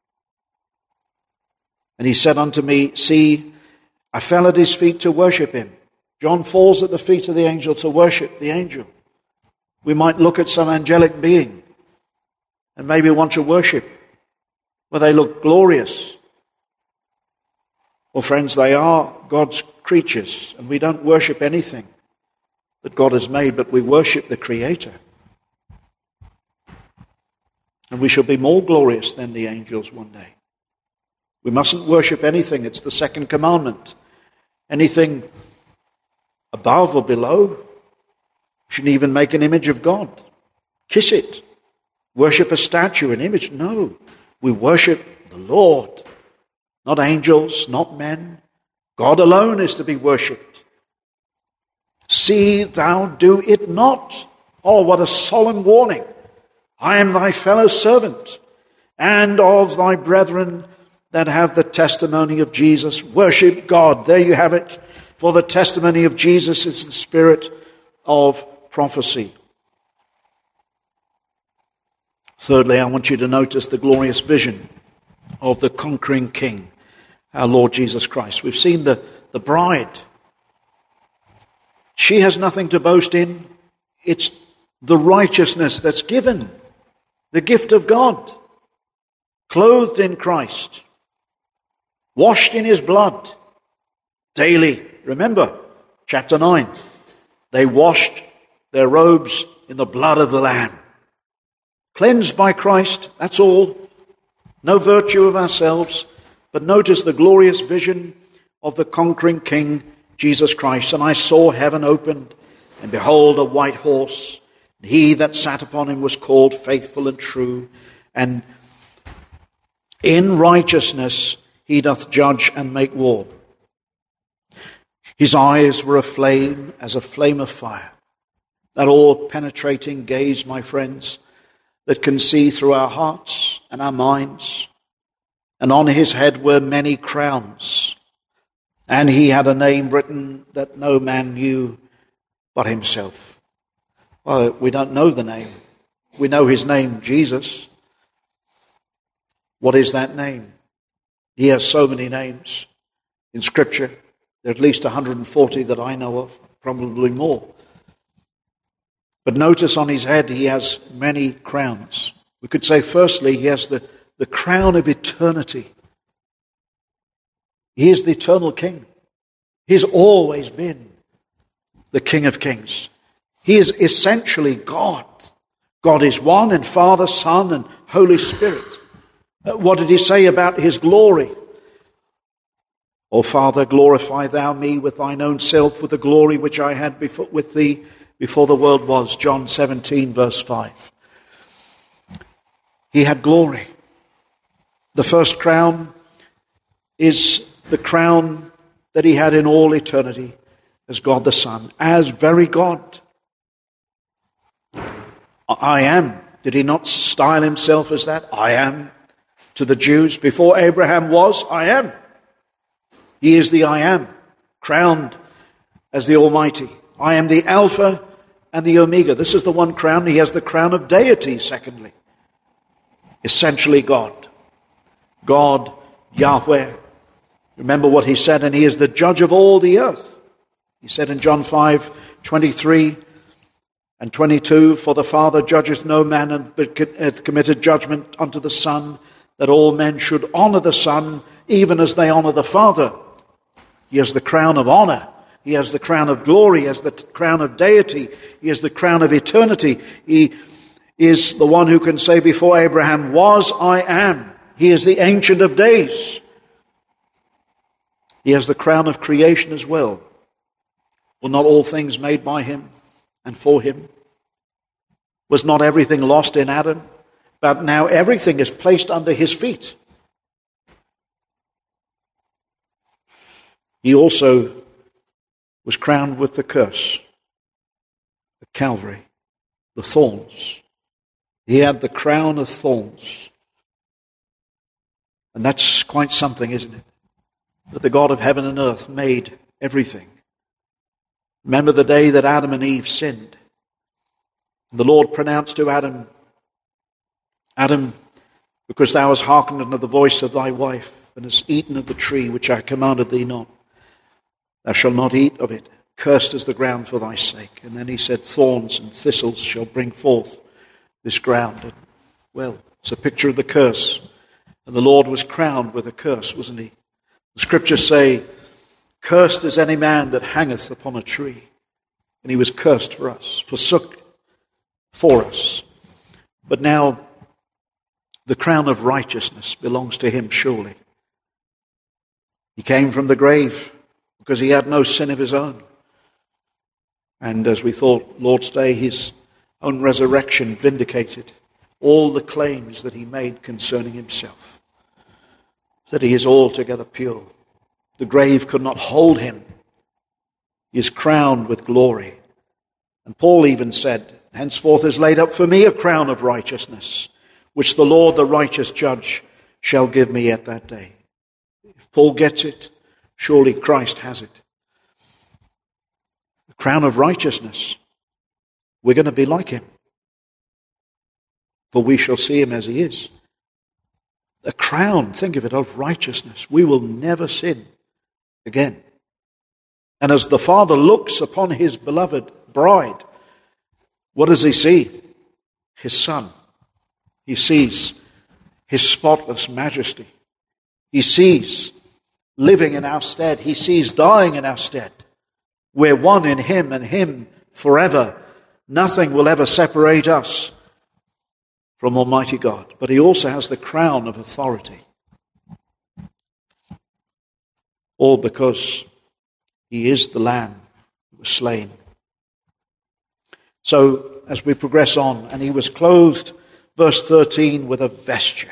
And he said unto me, See, I fell at his feet to worship him. John falls at the feet of the angel to worship the angel. We might look at some angelic being and maybe want to worship, where they look glorious. Well, friends, they are God's creatures, and we don't worship anything that God has made, but we worship the Creator. And we shall be more glorious than the angels one day. We mustn't worship anything. It's the second commandment. Anything above or below, shouldn't even make an image of God. Kiss it. Worship a statue, an image. No, we worship the Lord. Not angels, not men. God alone is to be worshipped. See thou do it not. Oh, what a solemn warning. I am thy fellow servant, and of thy brethren that have the testimony of Jesus. Worship God. There you have it. For the testimony of Jesus is the spirit of prophecy. Thirdly, I want you to notice the glorious vision of the conquering King, our Lord Jesus Christ. We've seen the bride. She has nothing to boast in. It's the righteousness that's given, the gift of God, clothed in Christ, washed in his blood daily. Remember, chapter 9, they washed their robes in the blood of the Lamb. Cleansed by Christ, that's all. No virtue of ourselves. But notice the glorious vision of the conquering King, Jesus Christ. And I saw heaven opened, and behold, a white horse. And he that sat upon him was called Faithful and True. And in righteousness he doth judge and make war. His eyes were a flame as a flame of fire. That all-penetrating gaze, my friends, that can see through our hearts and our minds. And on his head were many crowns. And he had a name written that no man knew but himself. Well, we don't know the name. We know his name, Jesus. What is that name? He has so many names in Scripture. There are at least 140 that I know of, probably more. But notice on his head he has many crowns. We could say firstly he has the crown of eternity. He is the eternal King. He's always been the King of Kings. He is essentially God. God is one in Father, Son, and Holy Spirit. What did he say about his glory? O Father, glorify thou me with thine own self, with the glory which I had with thee before the world was. John 17, verse 5. He had glory. The first crown is the crown that he had in all eternity as God the Son, as very God. I am. Did he not style himself as that? I am. To the Jews, before Abraham was, I am. He is the I am, crowned as the Almighty. I am the Alpha and the Omega. This is the one crown. He has the crown of deity, secondly. Essentially God. God, Yahweh. Remember what he said, and he is the judge of all the earth. He said in John 5:23 and 22, for the Father judgeth no man, but hath committed judgment unto the Son, that all men should honor the Son, even as they honor the Father. He has the crown of honor. He has the crown of glory. He has the crown of deity. He has the crown of eternity. He is the one who can say before Abraham was, I am. He is the Ancient of Days. He has the crown of creation as well. Were not all things made by him and for him? Was not everything lost in Adam? But now everything is placed under his feet. He also was crowned with the curse at Calvary, the thorns. He had the crown of thorns. And that's quite something, isn't it? That the God of heaven and earth made everything. Remember the day that Adam and Eve sinned. The Lord pronounced to Adam, Adam, because thou hast hearkened unto the voice of thy wife, and hast eaten of the tree which I commanded thee not, thou shalt not eat of it. Cursed is the ground for thy sake. And then he said, thorns and thistles shall bring forth this ground. And, well, it's a picture of the curse. And the Lord was crowned with a curse, wasn't he? The scriptures say, cursed is any man that hangeth upon a tree. And he was cursed for us, forsook for us. But now the crown of righteousness belongs to him surely. He came from the grave because he had no sin of his own. And as we thought Lord's Day, his own resurrection vindicated all the claims that he made concerning himself. That he is altogether pure. The grave could not hold him. He is crowned with glory. And Paul even said, henceforth is laid up for me a crown of righteousness, which the Lord, the righteous judge, shall give me at that day. If Paul gets it, surely Christ has it. The crown of righteousness. We're going to be like him, for we shall see him as he is. A crown, think of it, of righteousness. We will never sin again. And as the Father looks upon his beloved bride, what does he see? His Son. He sees his spotless majesty. He sees living in our stead. He sees dying in our stead. We're one in him and him forever. Nothing will ever separate us from Almighty God. But he also has the crown of authority. All because he is the Lamb who was slain. So, as we progress on, and he was clothed, verse 13, with a vesture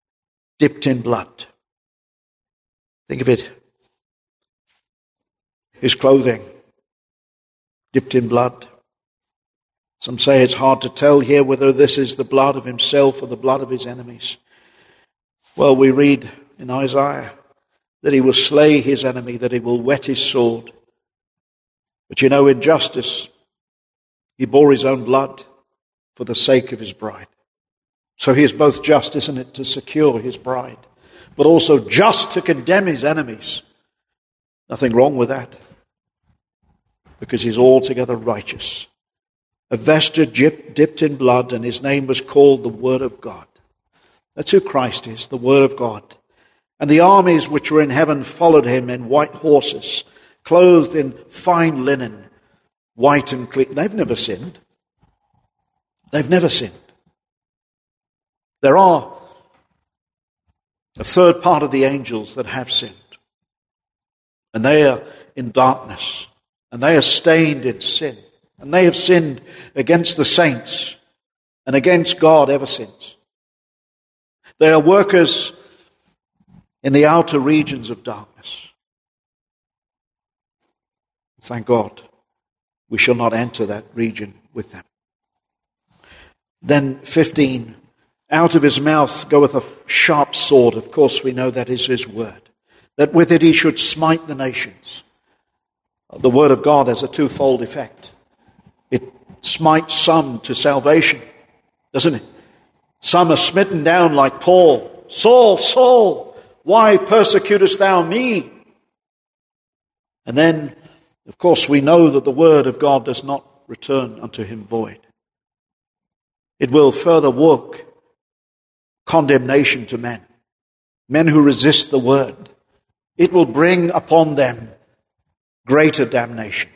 dipped in blood. Think of it. his clothing dipped in blood. Some say it's hard to tell here whether this is the blood of himself or the blood of his enemies. Well, we read in Isaiah that he will slay his enemy, that he will whet his sword. But you know, in justice, he bore his own blood for the sake of his bride. So he is both just, isn't it, to secure his bride, but also just to condemn his enemies. Nothing wrong with that, because he's altogether righteous. A vesture dipped in blood, and his name was called the Word of God. That's who Christ is, the Word of God. And the armies which were in heaven followed him in white horses, clothed in fine linen, white and clean. They've never sinned. They've never sinned. There are a third part of the angels that have sinned. And they are in darkness. And they are stained in sin. And they have sinned against the saints and against God ever since. They are workers in the outer regions of darkness. Thank God we shall not enter that region with them. Then 15, out of his mouth goeth a sharp sword. Of course we know that is his word, that with it he should smite the nations. The word of God has a twofold effect. It smites some to salvation, doesn't it? Some are smitten down like Paul. Saul, Saul, why persecutest thou me? And then, of course, we know that the word of God does not return unto him void. It will further work condemnation to men, men who resist the word. It will bring upon them greater damnation.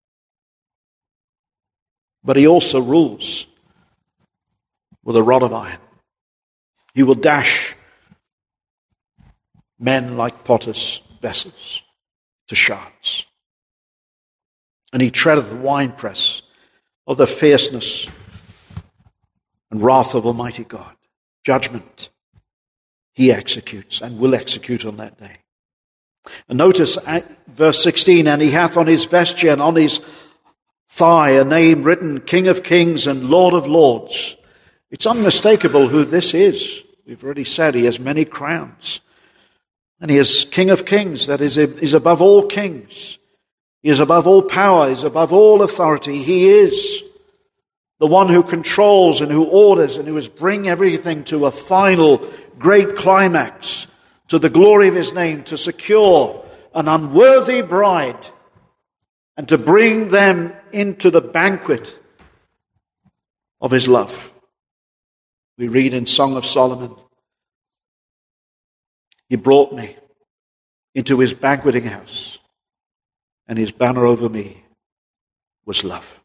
But he also rules with a rod of iron. He will dash men like potter's vessels to shards. And he treadeth the winepress of the fierceness and wrath of Almighty God. Judgment he executes and will execute on that day. And notice verse 16, and he hath on his vesture and on his thigh a name written, King of Kings and Lord of Lords. It's unmistakable who this is. We've already said he has many crowns. And he is King of Kings, that is above all kings. He is above all power, he is above all authority. He is the one who controls and who orders and who is bringing everything to a final great climax, to the glory of his name, to secure an unworthy bride and to bring them into the banquet of his love. We read in Song of Solomon, he brought me into his banqueting house, and his banner over me was love.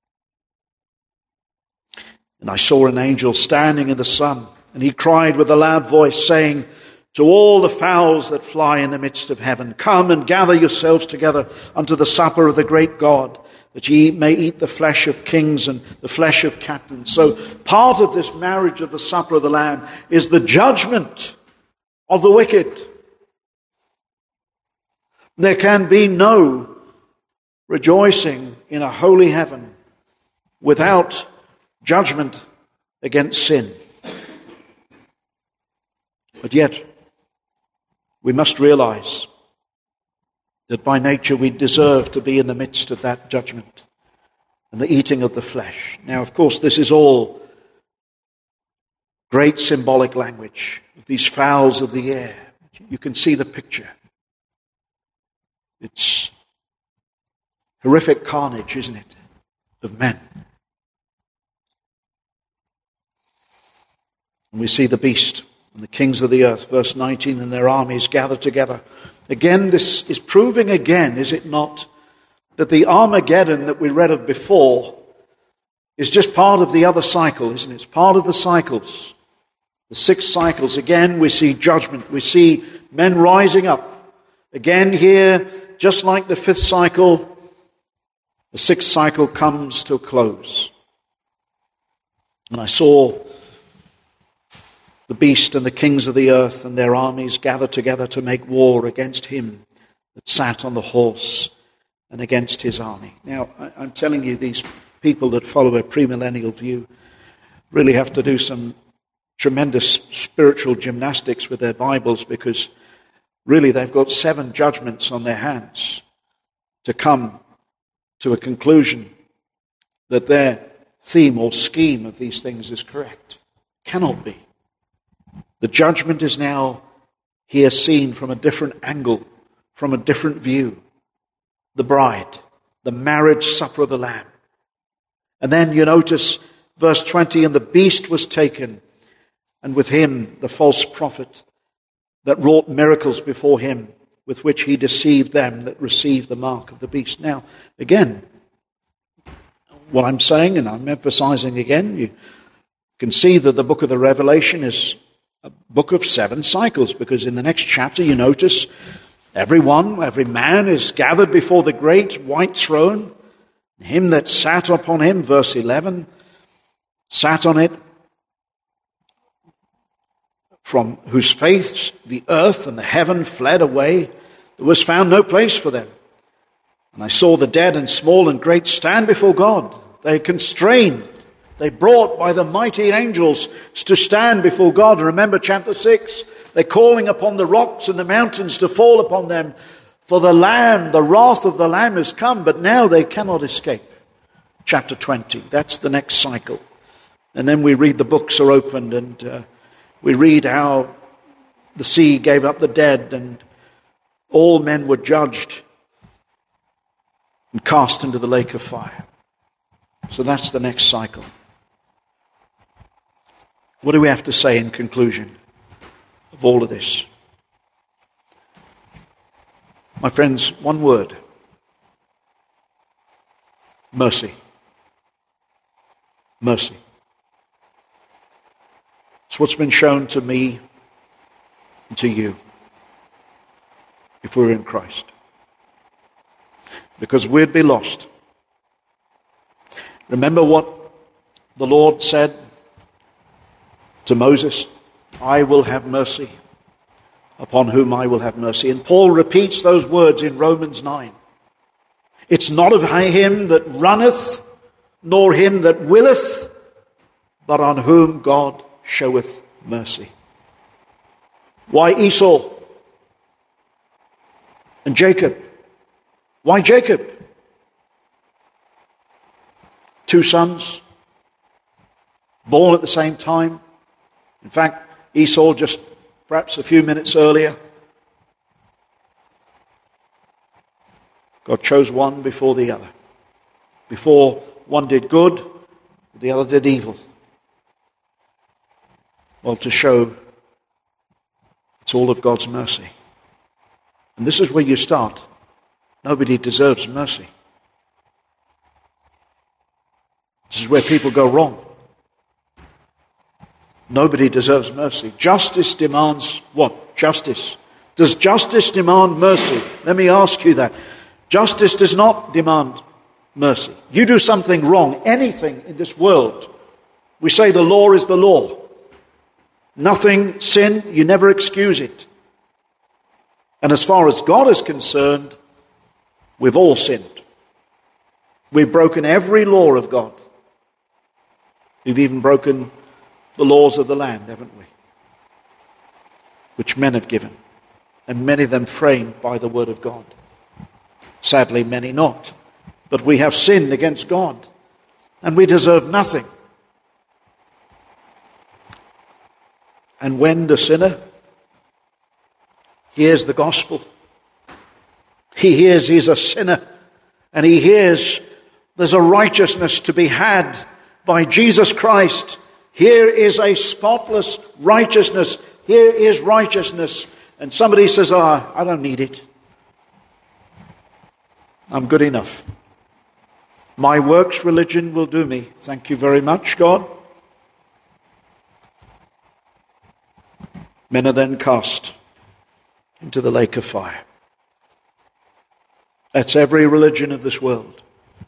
And I saw an angel standing in the sun, and he cried with a loud voice, saying to all the fowls that fly in the midst of heaven, come and gather yourselves together unto the supper of the great God, that ye may eat the flesh of kings and the flesh of captains. So part of this marriage of the supper of the Lamb is the judgment of the wicked. There can be no rejoicing in a holy heaven without judgment against sin. But yet, we must realize that by nature we deserve to be in the midst of that judgment and the eating of the flesh. Now, of course, this is all great symbolic language of these fowls of the air. You can see the picture. It's horrific carnage, isn't it, of men. And we see the beast and the kings of the earth, verse 19, and their armies gathered together. Again, this is proving again, is it not, that the Armageddon that we read of before is just part of the other cycle, isn't it? It's part of the cycles. The 6 cycles. Again, we see judgment. We see men rising up. Again here, just like the 5th cycle, the 6th cycle comes to a close. And I saw the beast and the kings of the earth and their armies gathered together to make war against him that sat on the horse and against his army. Now, I'm telling you, these people that follow a premillennial view really have to do some tremendous spiritual gymnastics with their Bibles, because really they've got 7 judgments on their hands to come to a conclusion that their theme or scheme of these things is correct. Cannot be. The judgment is now here seen from a different angle, from a different view. The bride, the marriage supper of the Lamb. And then you notice verse 20, and the beast was taken, and with him the false prophet that wrought miracles before him, with which he deceived them that received the mark of the beast. Now, again, what I'm saying, and I'm emphasizing again, you can see that the book of the Revelation is a book of 7 cycles, because in the next chapter you notice every man is gathered before the great white throne. Him that sat upon him, verse 11, sat on it, from whose face the earth and the heaven fled away. There was found no place for them. And I saw the dead and small and great stand before God. They constrained, they brought by the mighty angels to stand before God. Remember chapter 6, they're calling upon the rocks and the mountains to fall upon them. For the Lamb, the wrath of the Lamb has come, but now they cannot escape. Chapter 20, that's the next cycle. And then we read the books are opened, and we read how the sea gave up the dead, and all men were judged and cast into the lake of fire. So that's the next cycle. What do we have to say in conclusion of all of this? My friends, one word: mercy. Mercy. It's what's been shown to me and to you if we're in Christ. Because we'd be lost. Remember what the Lord said to Moses? I will have mercy upon whom I will have mercy. And Paul repeats those words in Romans 9. It's not of him that runneth, nor him that willeth, but on whom God showeth mercy. Why Esau and Jacob? Why Jacob? 2 sons, born at the same time. In fact, Esau just perhaps a few minutes earlier. God chose one before the other. Before one did good, the other did evil. Well, to show it's all of God's mercy. And this is where you start. Nobody deserves mercy. This is where people go wrong. Nobody deserves mercy. Justice demands what? Justice. Does justice demand mercy? Let me ask you that. Justice does not demand mercy. You do something wrong, anything in this world, we say the law is the law. Nothing, sin, you never excuse it. And as far as God is concerned, we've all sinned. We've broken every law of God. We've even broken the laws of the land, haven't we? Which men have given, and many of them framed by the word of God. Sadly, many not. But we have sinned against God, and we deserve nothing. And when the sinner hears the gospel, he hears he's a sinner, and he hears there's a righteousness to be had by Jesus Christ. Here is a spotless righteousness. Here is righteousness. And somebody says, I don't need it. I'm good enough. My works religion will do me. Thank you very much, God. Men are then cast into the lake of fire. That's every religion of this world,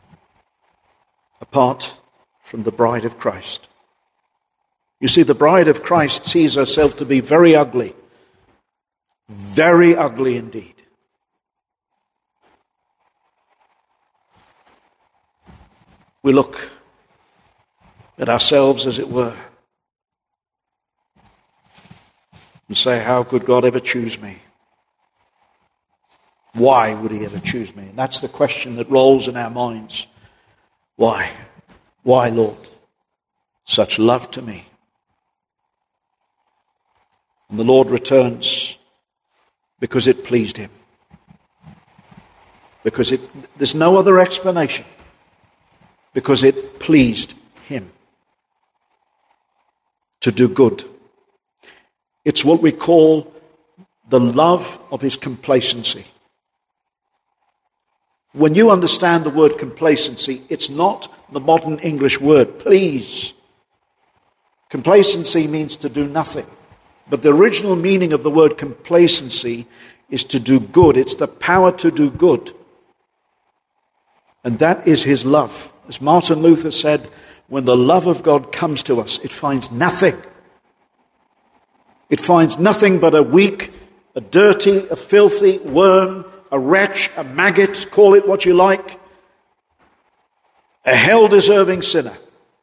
apart from the bride of Christ. You see, the bride of Christ sees herself to be very ugly indeed. we look at ourselves, as it were, and say, how could God ever choose me? Why would he ever choose me? And that's the question that rolls in our minds. Why? Why, Lord? Such love to me. And the Lord returns because it pleased him. Because there's no other explanation. Because it pleased him to do good. It's what we call the love of his complacency. When you understand the word complacency, it's not the modern English word, please. Complacency means to do nothing. But the original meaning of the word complacency is to do good. It's the power to do good. And that is his love. As Martin Luther said, when the love of God comes to us, it finds nothing. It finds nothing but a weak, a dirty, a filthy worm, a wretch, a maggot, call it what you like, a hell-deserving sinner.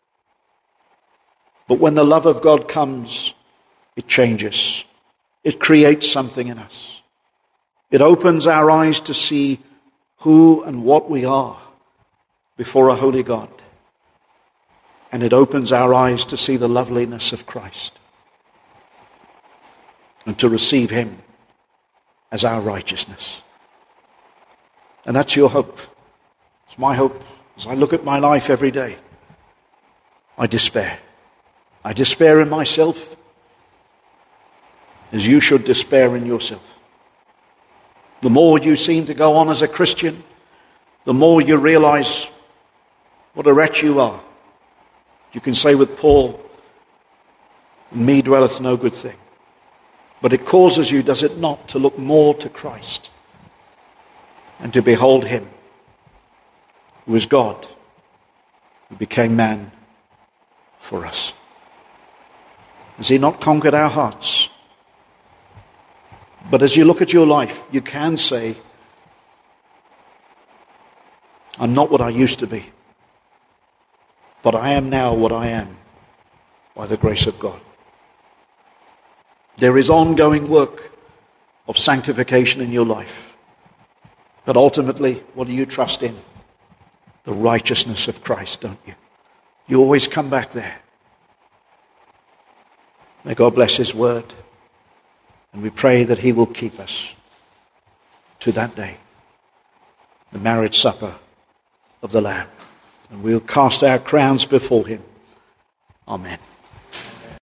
But when the love of God comes, it changes. It creates something in us. It opens our eyes to see who and what we are before a holy God. And it opens our eyes to see the loveliness of Christ and to receive him as our righteousness. And that's your hope. It's my hope. As I look at my life every day, I despair. I despair in myself, as you should despair in yourself. The more you seem to go on as a Christian, the more you realize what a wretch you are. You can say with Paul, in me dwelleth no good thing. But it causes you, does it not, to look more to Christ and to behold him, who is God, who became man for us. Has he not conquered our hearts? But as you look at your life, you can say, I'm not what I used to be, but I am now what I am by the grace of God. There is ongoing work of sanctification in your life. But ultimately, what do you trust in? The righteousness of Christ, don't you? You always come back there. May God bless his word. And we pray that he will keep us to that day, the marriage supper of the Lamb. And we'll cast our crowns before him. Amen.